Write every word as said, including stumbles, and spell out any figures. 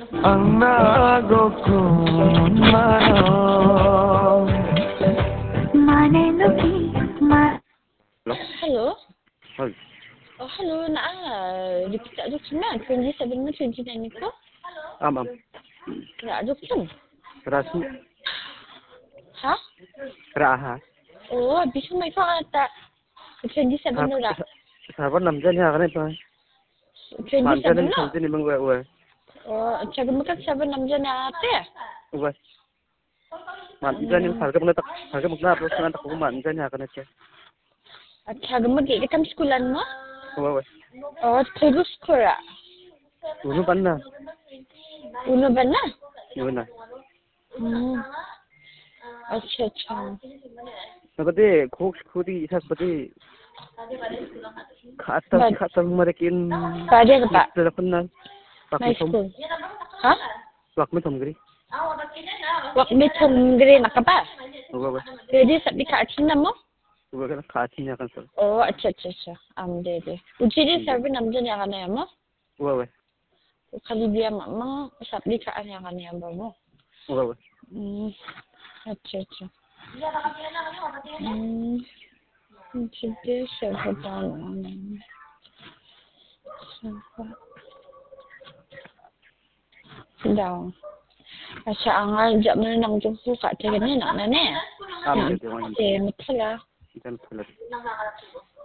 Ang nago kong manong Manenuki ma Hello? Oi. Oh, hello. Nak repeat tak dokumen? twenty-seven na twenty-nine ko? Am am. Tak dokumen. Rasi Ha? raha. Oh, habis mai ko ata. twenty-seven na. Sabar namjan ya kan itu. Manjan twenty-seven ni na? sampai ni mengwe we. Oh, caga makan seven namjan na ate. We. Manjan ni harga mengata harga mengata terus kan tak manjan ya kan itu. Caga magi kita sekolah mo? We we. Oh, terus sekolah. Unu panna. Uno ba na? Una. Hmm. अच्छा अच्छा Nagade khok khudi isak bade khata khata mare kin Pada ka pa? telefon na May pakmi thom school. Ha? pakmi thom gri Wak may tunggri na ka pa? we we Jadi sabi ka atin na mo? we kan khati nya kan sir Oh, अच्छा अच्छा अच्छा. Am de de. Uji di sabi namjan ya kana mo? we we Kali dia mama sabi ka an ya kana ya mo? we we Hmm. अच्छा अच्छा. Hmm. Jadi siapa tahu. Daw. Asa angal jak mana nang jumpu kat tegane nak nane. am de de wan Eh, betul lah. kan pula